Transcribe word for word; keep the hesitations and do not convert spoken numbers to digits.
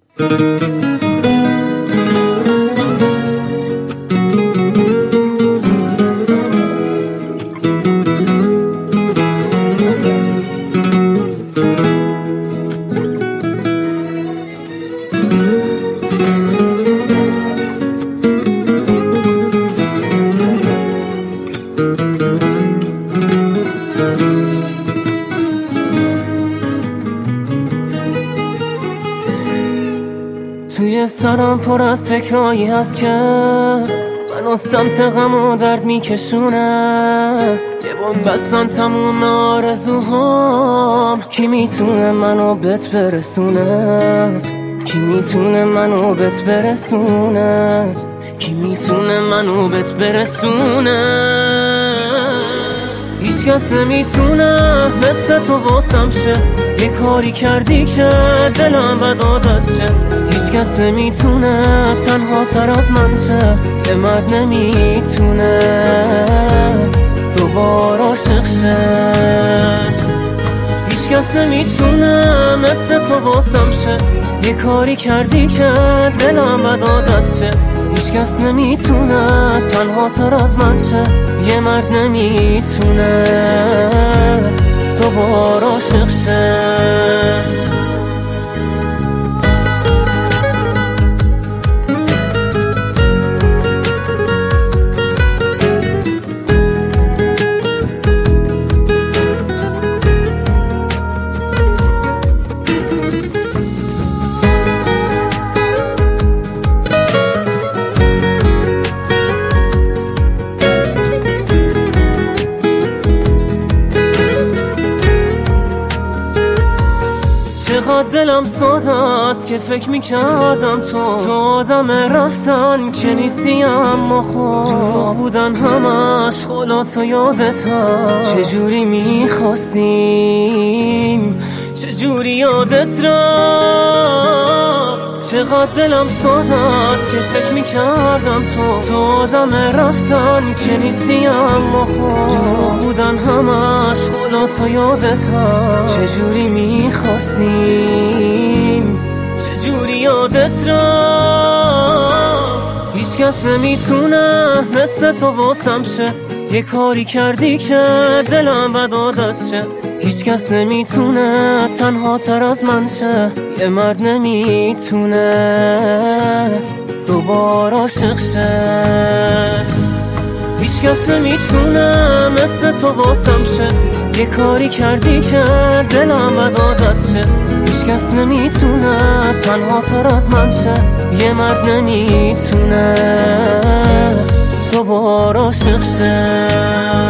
توی سرم پر از فکرایی هست که منو سمت غم و درد میکشونه. یه بند بستن تموم آرزوهام، کی میتونه منو بهت برسونه؟ کی میتونه منو بهت برسونه؟ کی میتونه منو بهت برسونه؟ هیچ کس نمیتونه مثل تو واسم شه. یه کاری کردی که دلم بد عادت شه. هیچ کس نمیتونه تنها تر از من شه. یه مرد نمیتونه دوباره عاشق شه. هیچ کس نمیتونه مثل تو واسم شه. یه کاری کردی که دلم بد عادت شه. هیچ کس نمیتونه تنها تر از من شه. یه مرد نمیتونه دوباره عاشق شه. چقدر دلم ساده است که فکر میکردم تو تو آدم رفتن که نیستی، اما خود دروغ بودن همش خلات و یادت هست. چجوری میخواستیم، چجوری یادت رفت. چقدر دلم ساده است که فکر میکردم تو تو آدم رفتن که نیستی، اما خود دروغ بودن همش خلات و یادت هست. چجوری میخواستیم، چجوری یادت رفت. هیچ کس نمیتونه مثل تو واسم شه. یه کاری کردی که دلم بد عادت شه. هیچ کس نمیتونه تنها تر از من شه. یه مرد نمیتونه دوباره عاشق شه. هیچ کس نمیتونه مثل تو واسم شه. یه کاری کردی که دلم بد عادت شه. هیچ کس نمیتونه تنها تر از من شه. یه مرد نمیتونه دوباره عاشق شه.